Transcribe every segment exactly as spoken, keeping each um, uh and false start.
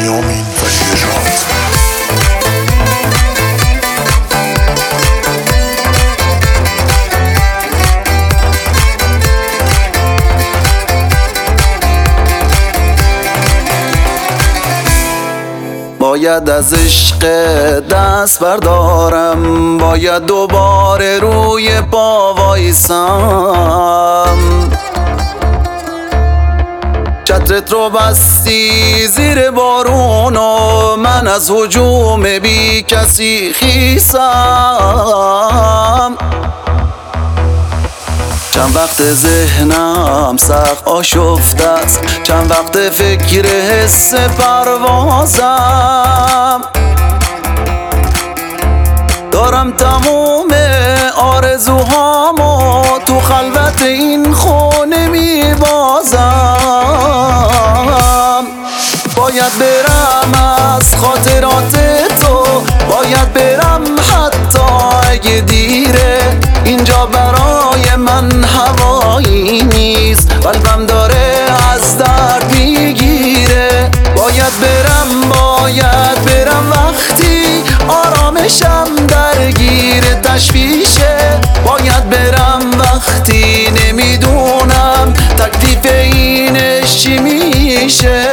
بنیامین و نژاد. باید از عشق دست بردارم، باید دوباره روی پا وایسم. چترت رو بستی زیر بارون و من از هجوم بی کسی خیسم. چند وقت ذهنم سخت آشفته است، چند وقت فکر حس پروازم. دارم تموم آرزوهامو تو خلوت این خونه میبازم. باید برم از خاطرات تو، باید برم حتی اگه دیره. اینجا برای من هوایی نیست، قلبم داره از درد میگیره. باید برم باید برم وقتی آرامشم درگیر تشویشه. باید برم وقتی نمیدونم تکلیف اینش چی میشه.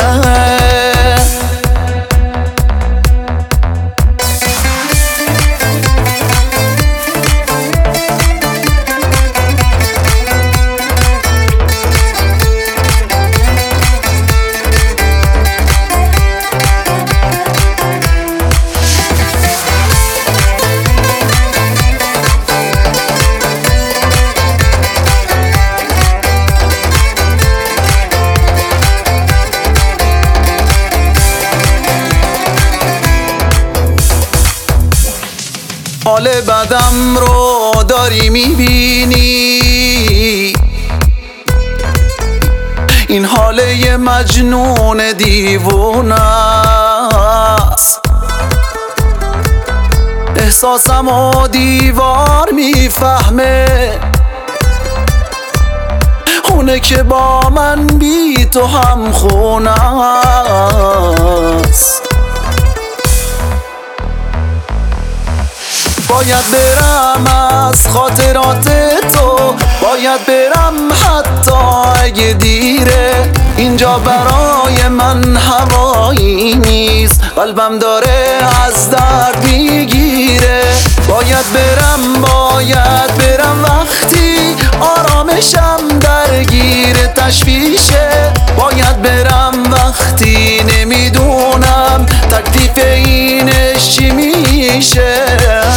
حال بدم رو داری میبینی، این حال یه مجنون دیوونه است. احساسم و دیوار میفهمه، اونه که با من بی تو هم خونه است. باید برم از خاطرات تو، باید برم حتی اگه دیره. اینجا برای من هوایی نیست، قلبم داره از درد میگیره. باید برم باید برم وقتی آرامشم درگیر تشویشه. باید برم وقتی نمیدونم تکلیف اینش چی میشه.